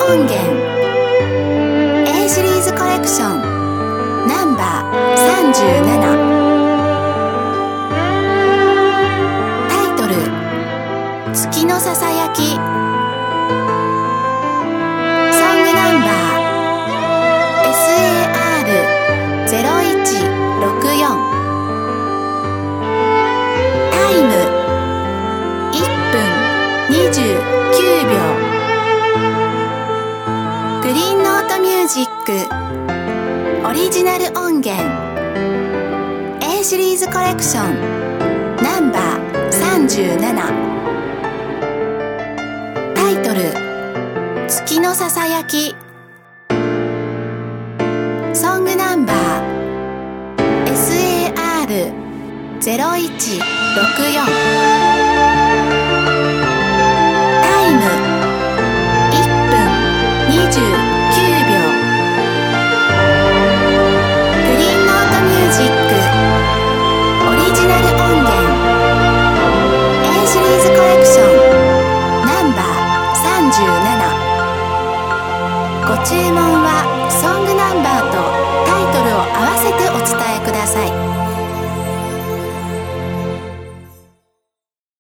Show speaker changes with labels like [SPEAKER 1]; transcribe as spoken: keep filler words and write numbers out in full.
[SPEAKER 1] 音源 A シリーズコレクションナンバーさんじゅうなな。タイトル月のささやき。ソングナンバー エスエーアールゼロいちろくよん。タイムいっぷんにじゅうきゅうびょう。グリーンノートミュージックオリジナル音源 A シリーズコレクションナンバーさんじゅうなな。タイトル月のささやき。ソングナンバー エスエーアールゼロいちろくよん。タイムいっぷんにじゅうきゅうびょう。グリーンノートミュージックオリジナル音源 A シリーズコレクションナンバーさんじゅうなな。ご注文はソングナンバー